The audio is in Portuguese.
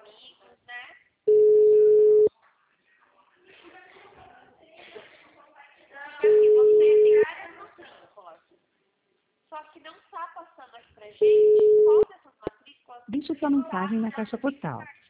amigos, né? Porque assim, você tem várias matrículas, só que não está passando aqui pra gente qual dessas matrículas Deixe sua mensagem na caixa postal.